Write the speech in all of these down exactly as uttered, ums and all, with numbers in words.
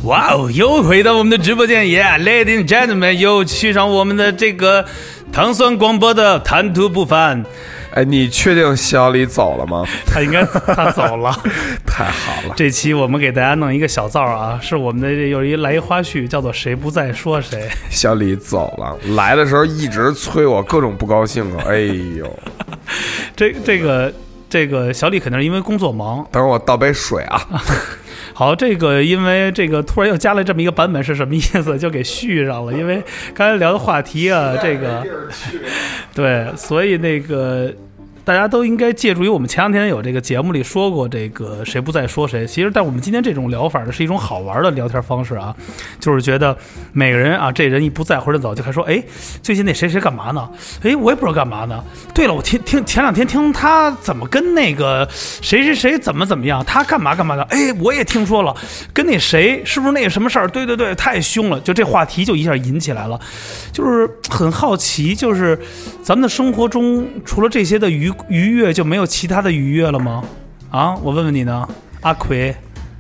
哇哦，又回到我们的直播间耶、yeah, Ladies and Gentlemen， 又去上我们的这个糖酸广播的谈吐不凡。 哎，你确定小李走了吗？ 他应该他走了， 太好了。 这期我们给大家弄一个小灶啊，是我们的有一来一花絮，叫做谁不在说谁。 小李走了，来的时候一直催我，各种不高兴啊！哎呦， 这这个这个小李肯定是因为工作忙。 等会儿我倒杯水啊。 好，这个因为这个突然又加了这么一个版本是什么意思？就给续上了，因为刚才聊的话题啊，这个对，所以那个大家都应该借助于我们前两天有这个节目里说过，这个谁不在说谁。其实，但我们今天这种聊法呢，是一种好玩的聊天方式啊，就是觉得每个人啊，这人一不在或者走，就开始说，哎，最近那谁谁干嘛呢？哎，我也不知道干嘛呢。对了，我听听前两天听他怎么跟那个谁谁谁怎么怎么样，他干嘛干嘛的。哎，我也听说了，跟那谁是不是那个什么事儿？对对对，太凶了。就这话题就一下引起来了，就是很好奇，就是咱们的生活中除了这些的愉愉悦，就没有其他的愉悦了吗？啊，我问问你呢，阿奎。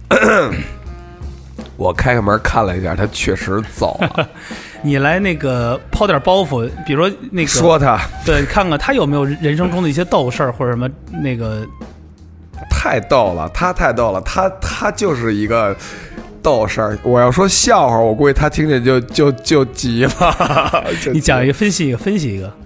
我开开门看了一下，他确实走了。 你来那个抛点包袱，比如说那个说他， 对，看看他有没有人生中的一些逗事儿或者什么那个。 太逗了，他太逗了，他他就是一个逗事儿。我要说笑话，我估计他听见就就就急了。 你讲一个，分析一个，分析一个。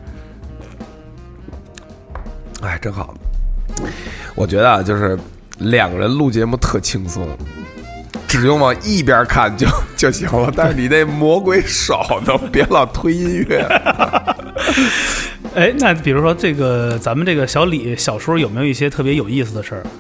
哎，真好。我觉得啊，就是两个人录节目特轻松。只用往一边看就就行了，但是你那魔鬼手都别老推音乐。 哎，那比如说这个咱们这个小李小时候有没有一些特别有意思的事儿？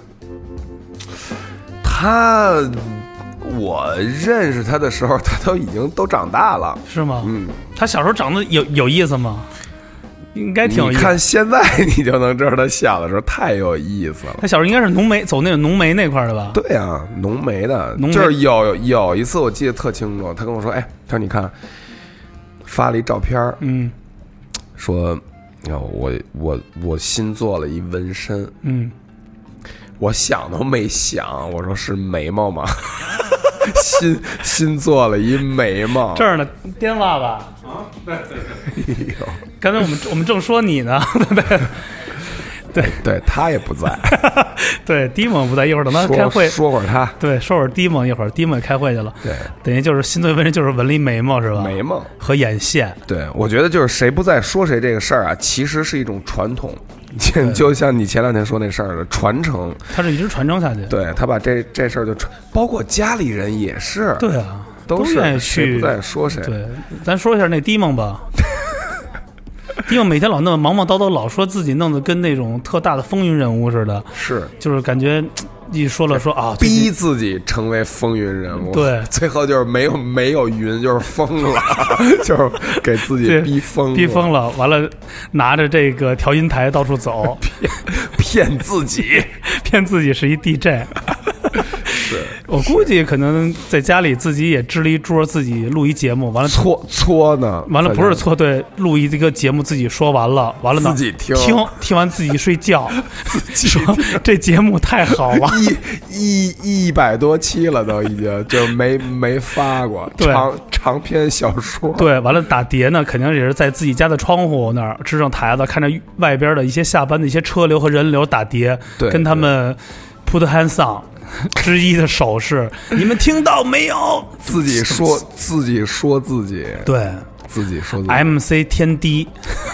他，我认识他的时候，他都已经都长大了， 是吗？ 嗯， 他小时候长得有有意思吗？应该挺有意思。 你看现在你就能知道他小的时候太有意思了。 他小时候应该是浓眉，走那个浓眉那块的吧？ 对啊，浓眉的， 浓眉就是有有一次我记得特清楚，他跟我说：“哎，他说你看，发了一照片， 嗯， 说，我我我新做了一纹身， 嗯， 我想都没想，我说是眉毛吗？新新做了一眉毛， 这儿呢，颠娃娃啊，对对对，刚才我们我们正说你呢，对对对，他也不在， 对，迪蒙不在，一会儿等他开会说会儿他， 对，说会儿迪蒙，一会儿迪蒙开会去了， 对， 等于就是新做纹身就是纹了一眉毛是吧？ 眉毛和眼线， 对，我觉得就是谁不在说谁这个事儿啊，其实是一种传统。就像你前两天说那事儿的传承， 他是一直传承下去。 对，他把这这事儿就传，包括家里人也是。 对啊， 都是愿意去谁不在说谁。 对，咱说一下那迪蒙吧。迪蒙每天老那么忙忙叨叨，老说自己弄得跟那种特大的风云人物似的。 是， 就是感觉一说了说啊， 逼自己成为风云人物。 对， 最后就是没有没有云，就是疯了，就是给自己逼疯了， 逼疯了。完了，拿着这个调音台到处走， 骗骗自己， 骗自己是一 D J。 是， 我估计可能在家里自己也支了一桌，自己录一节目，完了搓搓呢， 完了不是搓，对，录一个节目自己说完了，完了呢自己听听听完自己睡觉， 自己说这节目太好了， 一一一百多期了都已经就没没发过长长篇小说， 对，完了打碟呢，肯定也是在自己家的窗户那儿支上台子，看着外边的一些下班的一些车流和人流打碟， 对， 跟他们 put hands on。之一的手势，你们听到没有？ 自己说，自己说自己， 对， 自己说自己。 M C 天低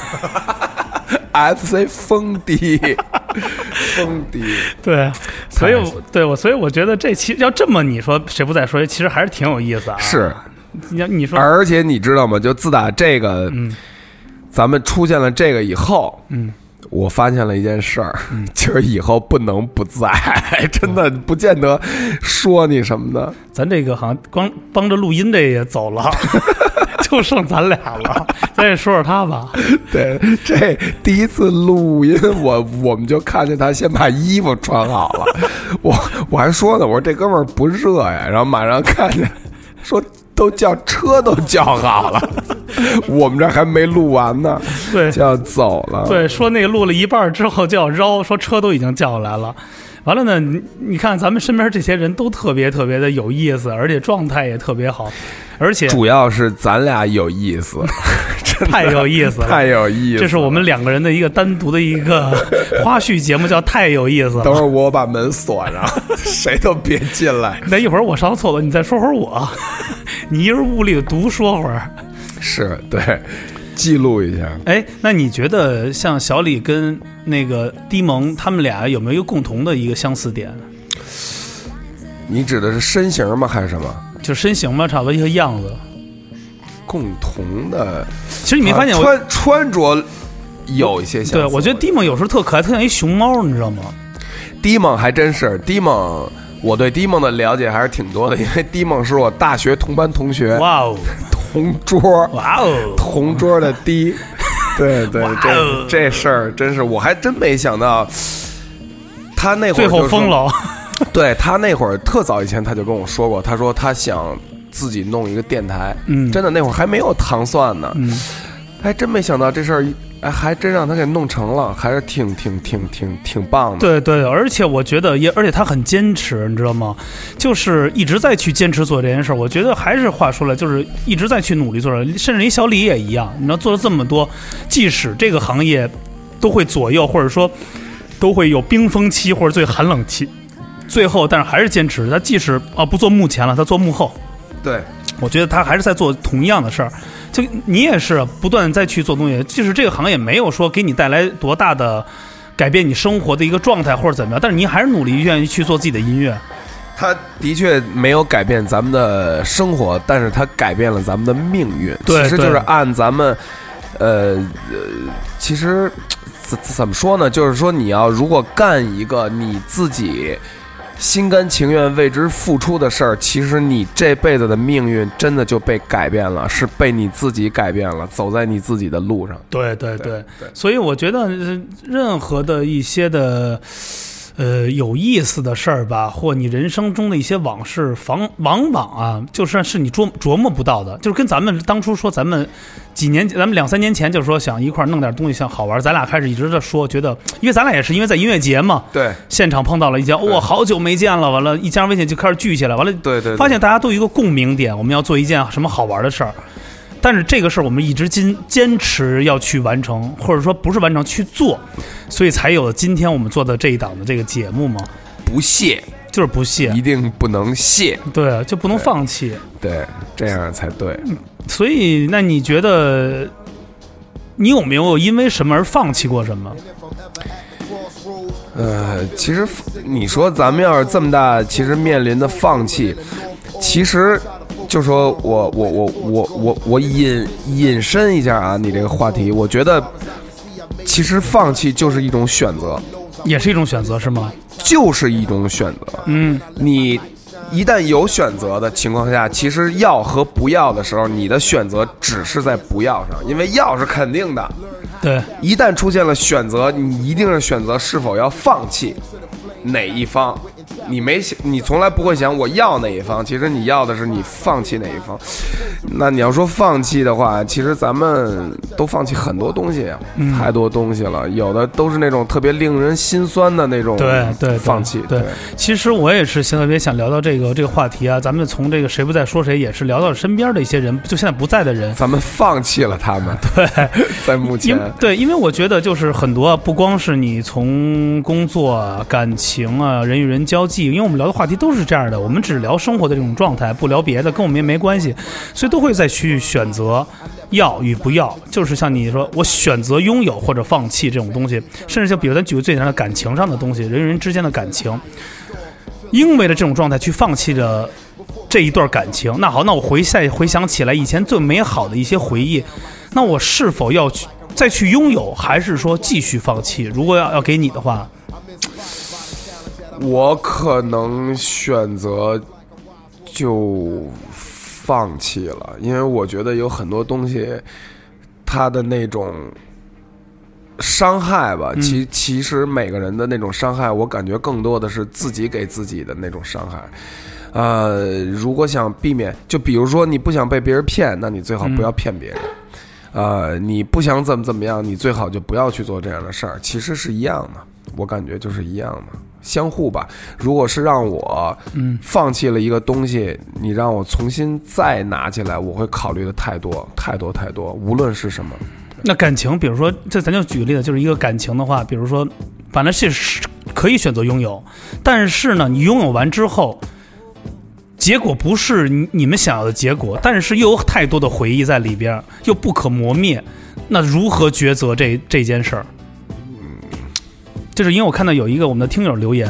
，F C 疯低，疯低。 对，所以对我，所以我觉得这期要这么你说谁不在说，其实还是挺有意思啊。 是， 你你说， 而且你知道吗？就自打这个， 嗯， 咱们出现了这个以后， 嗯。 我发现了一件事儿，嗯、就是以后不能不在，真的不见得说你什么的。 咱这个好像光帮着录音这也走了，就剩咱俩了。咱也说说他吧。 对，这第一次录音，我我们就看见他先把衣服穿好了，我我还说呢，我说这哥们儿不热呀，然后马上看见说都叫车都叫好了。 我们这还没录完呢， 对， 就要走了。 对，说那个录了一半之后就要绕，说车都已经叫来了。完了呢，你你看咱们身边这些人都特别特别的有意思，而且状态也特别好，而且主要是咱俩有意思， 太有意思了， 太有意思了。 这是我们两个人的一个单独的一个花絮节目，叫太有意思了。 等会儿我把门锁上，谁都别进来。 那一会儿我上厕所，你再说会儿我，你一人屋里独说会儿。 是对。记录一下。 哎，那你觉得像小李跟那个迪蒙他们俩有没有一个共同的一个相似点？ 你指的是身形吗还是什么？ 就身形嘛，差不多一个样子。 共同的， 其实你没发现我、 啊、穿穿着有一些相似。 对，我觉得迪蒙有时候特可爱，特像一熊猫，你知道吗？ 迪蒙还真是迪蒙。我对迪蒙的了解还是挺多的，因为迪蒙是我大学同班同学。 哇哦， 同桌， 哇哦， 同桌的迪，对对，这这事儿真是我还真没想到，他那会儿最后疯了。 对他那会儿特早以前他就跟我说过，他说他想自己弄一个电台， 嗯， 真的那会儿还没有糖蒜呢， 嗯， 还真没想到这事儿。哎，还真让他给弄成了，还是挺挺挺挺挺棒的。 对对，而且我觉得也，而且他很坚持，你知道吗？就是一直在去坚持做这件事儿。我觉得还是话说了，就是一直在去努力做，甚至连小李也一样。你知道，做了这么多，即使这个行业都会左右，或者说都会有冰封期或者最寒冷期，最后但是还是坚持。他即使啊不做幕前了，他做幕后。 对， 我觉得他还是在做同样的事儿。就你也是不断再去做东西，即使这个行业没有说给你带来多大的改变你生活的一个状态或者怎么样，但是你还是努力愿意去做自己的音乐。 他的确没有改变咱们的生活，但是他改变了咱们的命运。 对， 其实就是按咱们，呃呃，其实怎怎么说呢？就是说你要如果干一个你自己心甘情愿为之付出的事儿，其实你这辈子的命运真的就被改变了，是被你自己改变了，走在你自己的路上。 对对 对, 对, 对， 所以我觉得任何的一些的呃有意思的事儿吧，或你人生中的一些往事，往往往啊，就算是你琢琢磨不到的，就是跟咱们当初说咱们几年，咱们两三年前就说想一块弄点东西像好玩，咱俩开始一直在说，觉得因为咱俩也是因为在音乐节嘛， 对， 现场碰到了一家，哇、哦，好久没见了，完了，一加上微信就开始聚起来，完了， 对 对, 对， 发现大家都有一个共鸣点，我们要做一件什么好玩的事儿。但是这个事儿我们一直坚坚持要去完成，或者说不是完成去做，所以才有了今天我们做的这一档的这个节目嘛。 不懈， 就是不懈， 一定不能懈， 对，就不能放弃， 对，对，这样才对。 所以，那你觉得你有没有因为什么而放弃过什么？ 呃，其实你说咱们要是这么大，其实面临的放弃，其实。就说我我我我我我引引申一下啊，你这个话题，我觉得其实放弃就是一种选择， 也是一种选择，是吗？ 就是一种选择。 嗯， 你一旦有选择的情况下，其实要和不要的时候，你的选择只是在不要上，因为要是肯定的。 对， 一旦出现了选择，你一定是选择是否要放弃哪一方。你没想，你从来不会想我要哪一方，其实你要的是你放弃哪一方。那你要说放弃的话，其实咱们都放弃很多东西啊，嗯、太多东西了，有的都是那种特别令人心酸的那种对对放弃。 对，其实我也是特别想聊到这个这个话题啊，咱们从这个谁不在说谁，也是聊到身边的一些人，就现在不在的人， 咱们放弃了他们。 对， 在目前， 对，因为我觉得就是很多，不光是你从工作、感情啊、人与人交际，因为我们聊的话题都是这样的，我们只聊生活的这种状态，不聊别的，跟我们也没关系，所以都会再去选择要与不要，就是像你说，我选择拥有或者放弃这种东西，甚至就比如咱举个最简单的感情上的东西，人与人之间的感情，因为了这种状态去放弃着这一段感情，那好，那我回再回想起来以前最美好的一些回忆，那我是否要去再去拥有，还是说继续放弃？如果要要给你的话， 我可能选择就放弃了，因为我觉得有很多东西，它的那种伤害吧， 嗯、 其其实每个人的那种伤害，我感觉更多的是自己给自己的那种伤害。呃，如果想避免，就比如说你不想被别人骗，那你最好不要骗别人。嗯呃，你不想怎么怎么样，你最好就不要去做这样的事儿，其实是一样的，我感觉就是一样的，相互吧。如果是让我放弃了一个东西，嗯、你让我重新再拿起来，我会考虑的太多太多太多，无论是什么。 那感情，比如说，这咱就举个例子，就是一个感情的话，比如说，反正是可以选择拥有，但是呢，你拥有完之后，结果不是你们想要的结果，但是又有太多的回忆在里边，又不可磨灭，那如何抉择这这件事儿？就是因为我看到有一个我们的听友留言，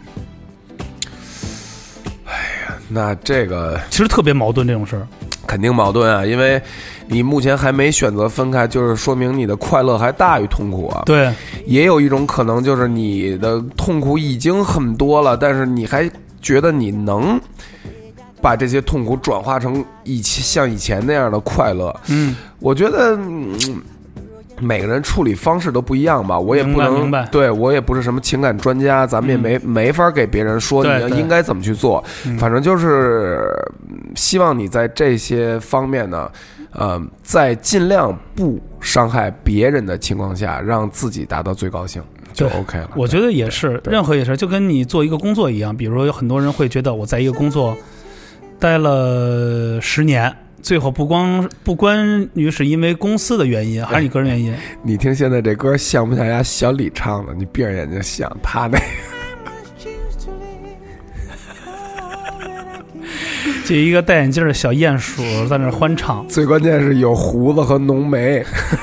哎呀，那这个其实特别矛盾，这种事儿肯定矛盾啊，因为你目前还没选择分开，就是说明你的快乐还大于痛苦啊。 对， 也有一种可能就是你的痛苦已经很多了，但是你还觉得你能把这些痛苦转化成以前像以前那样的快乐。 嗯， 我觉得。嗯每个人处理方式都不一样吧，我也不能对我也不是什么情感专家，咱们也没、嗯、没法给别人说你应该怎么去做，反正就是希望你在这些方面呢，呃，在尽量不伤害别人的情况下，让自己达到最高兴就 OK 了。 我觉得也是，任何也是，就跟你做一个工作一样，比如说有很多人会觉得我在一个工作待了十年。最后不光不关于是因为公司的原因，还是你个人原因。 你听现在这歌像不像人家小李唱的？你闭着眼睛想他那个。 就一个戴眼镜的小鼹鼠在那欢唱， 最关键是有胡子和浓眉。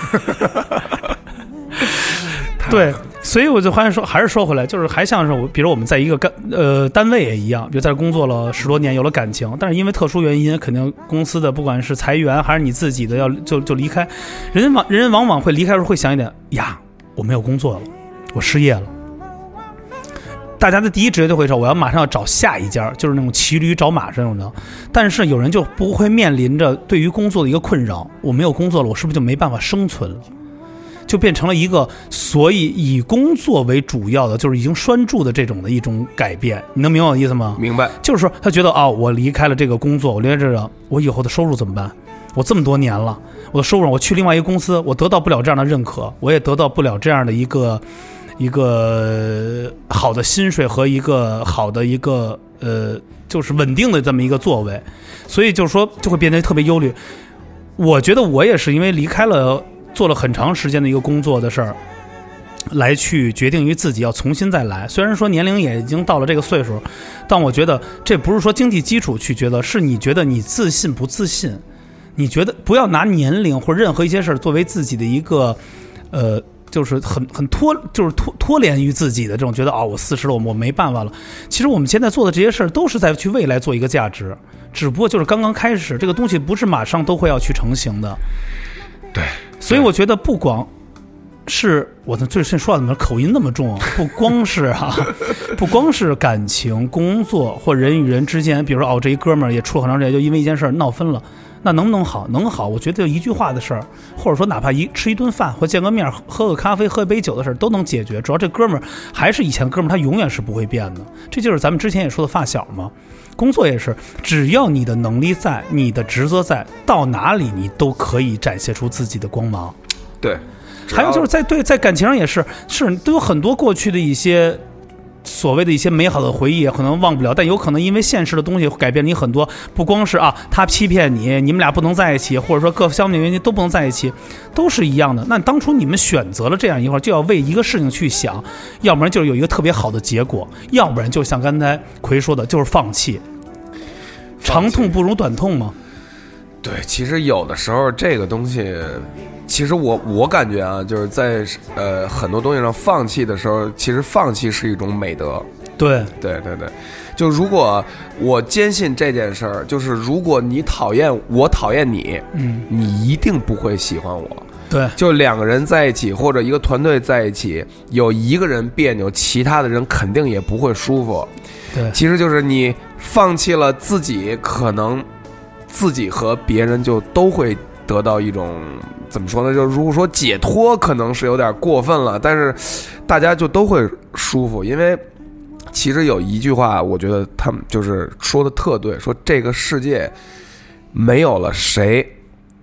对，所以我就还是说，还是说回来，就是还像是我，比如我们在一个干呃单位也一样，比如在这工作了十多年，有了感情，但是因为特殊原因，肯定公司的不管是裁员还是你自己的要就就离开，人往人往往会离开的时候会想一点呀，我没有工作了，我失业了。大家的第一直觉就会说，我要马上要找下一家，就是那种骑驴找马这种的。但是有人就不会面临着对于工作的一个困扰，我没有工作了，我是不是就没办法生存了？就变成了一个，所以以工作为主要的，就是已经拴住的这种的一种改变。你能明白我的意思吗？ 明白。 就是说，他觉得啊、哦，我离开了这个工作，我离开这个，我以后的收入怎么办？我这么多年了，我的收入，我去另外一个公司，我得到不了这样的认可，我也得到不了这样的一个一个好的薪水和一个好的一个呃，就是稳定的这么一个座位，所以就是说，就会变得特别忧虑。我觉得我也是因为离开了。做了很长时间的一个工作的事儿，来去决定于自己要重新再来。虽然说年龄也已经到了这个岁数，但我觉得这不是说经济基础去觉得，是你觉得你自信不自信？你觉得不要拿年龄或者任何一些事儿作为自己的一个，呃，就是很很拖，就是拖拖连于自己的这种觉得啊、哦，我四十了，我我没办法了。其实我们现在做的这些事儿都是在去未来做一个价值，只不过就是刚刚开始，这个东西不是马上都会要去成型的。 对。 所以我觉得不光是我的最近说话怎么口音那么重啊？不光是啊，不光是感情、工作或人与人之间，比如说哦，这一哥们儿也处了很长时间，就因为一件事闹分了，那能不能好？能好？我觉得一句话的事儿，或者说哪怕一吃一顿饭或见个面、喝个咖啡、喝一杯酒的事儿都能解决。只要这哥们儿还是以前哥们儿，他永远是不会变的。这就是咱们之前也说的发小嘛。工作也是，只要你的能力在，你的职责在，到哪里你都可以展现出自己的光芒。 对， 还有就是在对在感情上也是，是都有很多过去的一些所谓的一些美好的回忆，可能忘不了，但有可能因为现实的东西改变你很多，不光是啊他欺骗你，你们俩不能在一起，或者说各方面原因都不能在一起，都是一样的。那当初你们选择了这样一块，就要为一个事情去想，要不然就是有一个特别好的结果，要不然就像刚才奎说的，就是放弃。长痛不如短痛吗？ 对，其实有的时候这个东西，其实我我感觉啊，就是在呃很多东西上放弃的时候，其实放弃是一种美德。 对对对对，就如果我坚信这件事儿，就是如果你讨厌我，讨厌你，嗯，你一定不会喜欢我。 对， 就两个人在一起或者一个团队在一起，有一个人别扭，其他的人肯定也不会舒服。 对， 其实就是你放弃了自己，可能自己和别人就都会得到一种怎么说呢？就如果说解脱，可能是有点过分了，但是大家就都会舒服，因为其实有一句话，我觉得他们就是说的特对，说这个世界没有了谁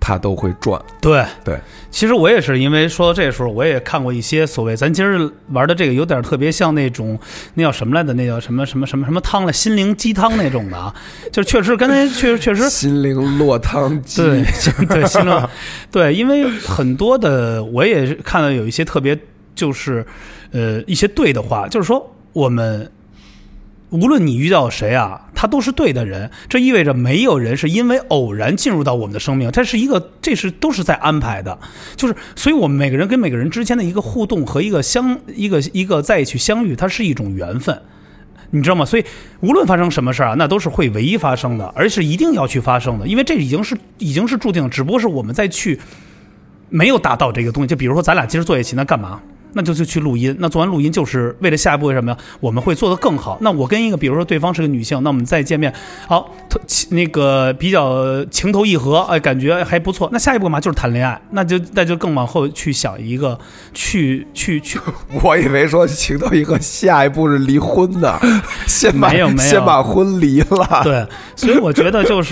它都会转。 对对， 其实我也是，因为说到这时候，我也看过一些所谓，咱今儿玩的这个有点特别像那种那叫什么来的，那叫什么什么什么什么汤了，心灵鸡汤那种的啊，就是确实刚才确实确实心灵落汤鸡， 对对心灵对，因为很多的我也看到有一些特别就是呃一些对的话，就是说我们。无论你遇到谁啊，他都是对的人，这意味着没有人是因为偶然进入到我们的生命，这是一个，这是都是在安排的，就是所以我们每个人跟每个人之间的一个互动和一个相一个一个在一起相遇，它是一种缘分，你知道吗？所以无论发生什么事儿啊，那都是会唯一发生的，而是一定要去发生的，因为这已经是已经是注定，只不过是我们再去没有达到这个东西。就比如说咱俩今儿坐一起，那干嘛？那就就去录音，那做完录音就是为了下一步为什么呀？我们会做得更好。那我跟一个，比如说对方是个女性，那我们再见面，好，那个比较情投意合，哎，感觉还不错。那下一步嘛就是谈恋爱，那就那就更往后去想一个，去去去。 我以为说情投意合，下一步是离婚呢，先把没有没有先把婚离了。 对，所以我觉得就是，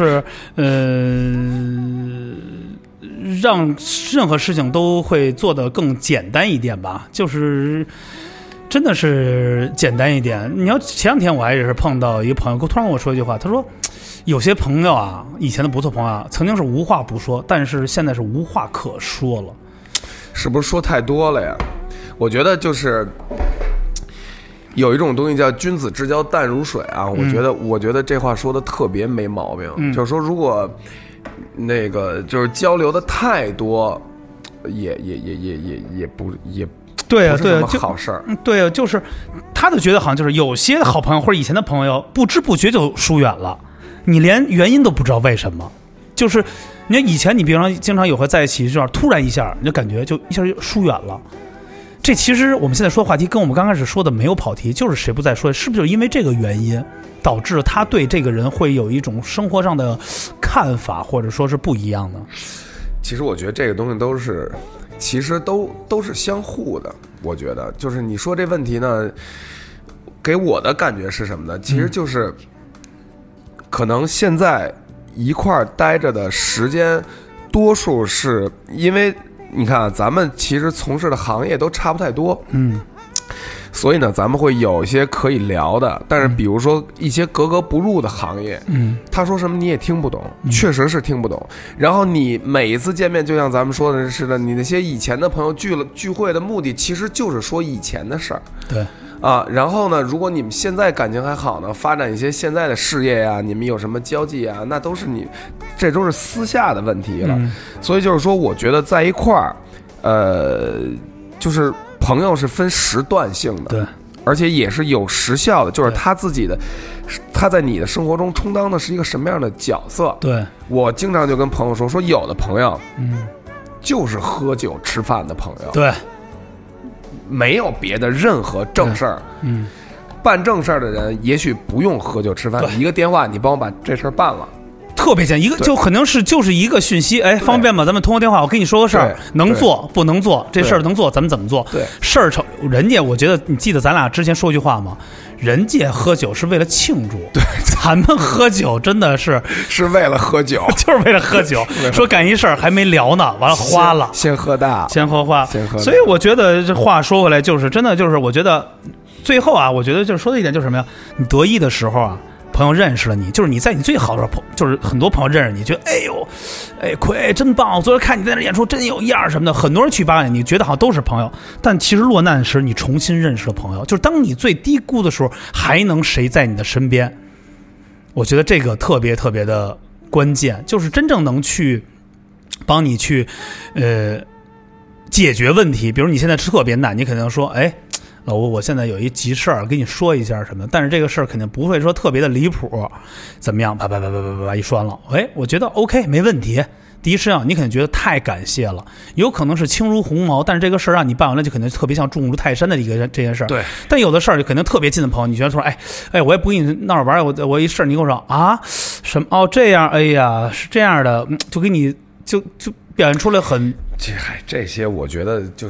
呃。让任何事情都会做得更简单一点吧，就是真的是简单一点。你要前两天我还是碰到一个朋友，突然跟我说一句话，他说有些朋友啊，以前的不错朋友啊，曾经是无话不说，但是现在是无话可说了。 是不是说太多了呀？我觉得就是有一种东西叫君子之交淡如水啊，我觉得、嗯、我觉得这话说的特别没毛病、嗯、就是说如果那个就是交流的太多，也也也也也也不也对啊，对啊， 好事儿。 对啊，就是他就觉得好像就是有些好朋友或者以前的朋友，不知不觉就疏远了，你连原因都不知道为什么。就是你看以前你比方说经常有回在一起，这样突然一下你就感觉就一下就疏远了。这其实我们现在说话题跟我们刚开始说的没有跑题，就是谁不在说，是不是就因为这个原因导致他对这个人会有一种生活上的看法，或者说是不一样的？ 其实我觉得这个东西都是，其实都都是相互的。我觉得就是你说这问题呢，给我的感觉是什么呢？其实就是、嗯、可能现在一块儿待着的时间，多数是因为。你看啊，咱们其实从事的行业都差不太多， 嗯， 所以呢，咱们会有一些可以聊的。但是，比如说一些格格不入的行业， 嗯， 他说什么你也听不懂， 嗯、 确实是听不懂。然后你每一次见面，就像咱们说的似的，你那些以前的朋友聚了聚会的目的，其实就是说以前的事儿， 对。 啊，然后呢，如果你们现在感情还好呢，发展一些现在的事业呀、啊，你们有什么交际啊，那都是你，这都是私下的问题了。 嗯、 所以就是说，我觉得在一块儿，呃，就是朋友是分时段性的， 对， 而且也是有时效的，就是他自己的，他在你的生活中充当的是一个什么样的角色？ 对， 我经常就跟朋友说，说有的朋友， 嗯， 就是喝酒吃饭的朋友， 对。 没有别的任何正事儿， 嗯， 办正事儿的人也许不用喝酒吃饭，一个电话你帮我把这事儿办了， 特别简单，一个就可能是就是一个讯息，哎，方便吗？咱们通过电话，我跟你说个事儿，能做不能做？这事儿能做，咱们怎么做？ 对， 事儿成，人家我觉得你记得咱俩之前说句话吗？人家喝酒是为了庆祝， 对， 咱们喝酒真的是是为了喝酒， 就是为了喝酒。说干一事儿还没聊呢，完了花了， 先, 先喝大， 先喝花， 先喝大。 所以我觉得这话说回来，就是真的就是我觉得最后啊，我觉得就是说的一点就是什么呀？你得意的时候啊。朋友认识了你，就是你在你最好的时候，就是很多朋友认识你，觉得哎呦，哎奎真棒！我昨天看你在那演出真有样什么的，很多人去八卦你，觉得好像都是朋友，但其实落难时你重新认识了朋友，就是当你最低估的时候，还能谁在你的身边？我觉得这个特别特别的关键，就是真正能去帮你去呃解决问题。比如你现在特别难，你肯定说，哎。老吴，我现在有一急事儿，跟你说一下什么的，但是这个事儿肯定不会说特别的离谱，怎么样？啪啪啪啪啪啪一拴了，哎，我觉得 OK 没问题。第一时间你可能觉得太感谢了，有可能是轻如鸿毛，但是这个事儿让你办完了，就可能特别像重如泰山的一个这件事儿。 对。 但有的事儿就肯定特别近的朋友，你觉得说，哎哎，我也不跟你闹着玩，我我一事儿你跟我说啊什么哦这样，哎呀是这样的，就给你就就表现出来很这嗨这些，我觉得就是。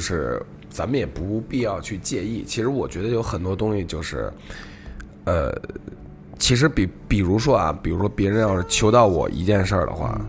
咱们也不必要去介意。其实我觉得有很多东西就是，呃，其实比比如说啊，比如说别人要是求到我一件事儿的话，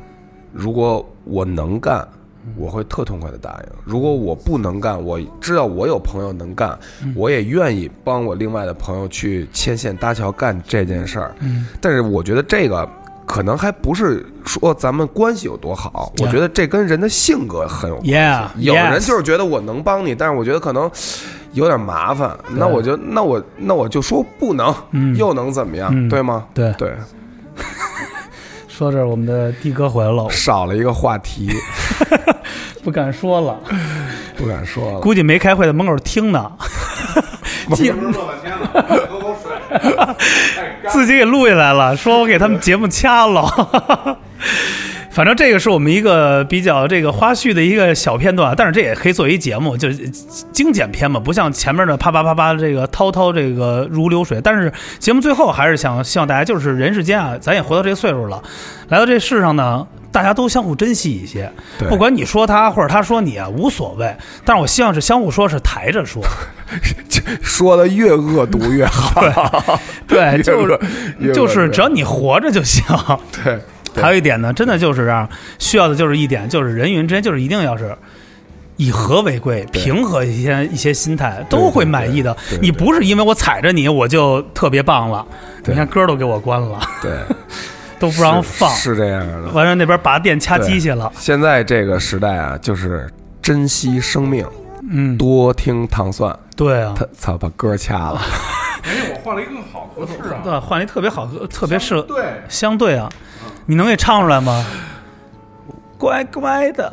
如果我能干，我会特痛快的答应；如果我不能干，我知道我有朋友能干，我也愿意帮我另外的朋友去牵线搭桥干这件事儿。 嗯， 但是我觉得这个可能还不是说咱们关系有多好， Yeah. 我觉得这跟人的性格很有关系。 Yeah, 有人 yes. 就是觉得我能帮你，但是我觉得可能有点麻烦，那我就那我那我就说不能， 嗯、 又能怎么样， 嗯、 对吗？ 对对。 说这我们的的哥回来了， 少了一个话题， 不敢说了， 不敢说了， 估计没开会在门口听呢， 记不是说半天了，喝口水， 自己给录下来了，说我给他们节目掐了。反正这个是我们一个比较这个花絮的一个小片段，但是这也可以作为一节目，就是精简篇嘛，不像前面的啪啪啪啪这个滔滔这个如流水。但是节目最后还是想希望大家，就是人世间啊，咱也活到这个岁数了，来到这世上呢，大家都相互珍惜一些，不管你说他或者他说你啊，无所谓。但是我希望是相互说，是抬着说， 说的越恶毒越好。 对，对就是就是只要你活着就行。 对。 还有一点呢，真的就是这样，需要的就是一点，就是人与人之间就是一定要是以和为贵，平和一些一些心态，都会满意的。 对对对对， 你不是因为我踩着你我就特别棒了，你看歌都给我关了， 对， 都不让放， 是, 是这样的。 完了那边拔电掐机器了。 现在这个时代啊，就是珍惜生命， 嗯， 多听糖蒜。 对啊， 他操，把歌掐了。 哎，我换了一个更好合适啊， 对，换了一特别好，特别适合， 对， 相对啊。你能给唱出来吗？乖乖的。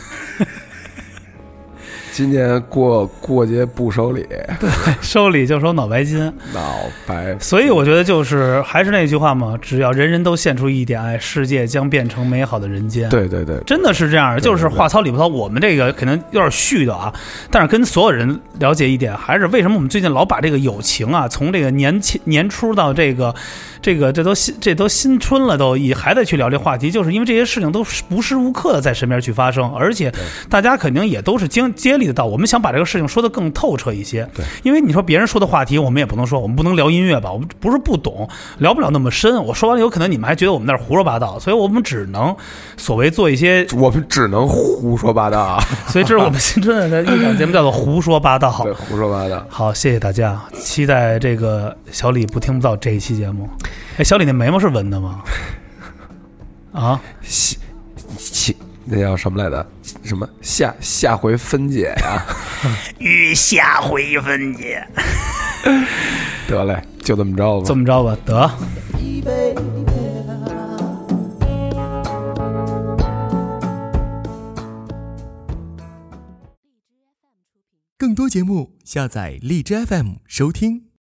今年过过节不收礼， 对，收礼就收脑白金， 脑白。 所以我觉得就是还是那句话嘛，只要人人都献出一点爱，世界将变成美好的人间。 对对对， 真的是这样。就是话糙理不糙，我们这个可能有点絮叨啊，但是跟所有人了解一点，还是为什么我们最近老把这个友情啊，从这个年年初到这个。这个这都新这都新春了，都也还得去聊这话题，就是因为这些事情都无时无刻的在身边去发生，而且大家肯定也都是经接力的到，我们想把这个事情说得更透彻一些。 对， 因为你说别人说的话题，我们也不能说，我们不能聊音乐吧，我们不是不懂，聊不了那么深。我说完了，有可能你们还觉得我们那儿胡说八道，所以我们只能所谓做一些， 我们只能胡说八道。 所以这是我们新春的一档节目，叫做胡说八道。 对，胡说八道。 好，谢谢大家，期待这个小李不听不到这一期节目。哎，小李那眉毛是纹的吗？啊， 下那叫什么来着？什么下下回分解呀？ 与下回分解。 得嘞，就这么着吧。 这么着吧，得。 更多节目，下载荔枝 F M 收听。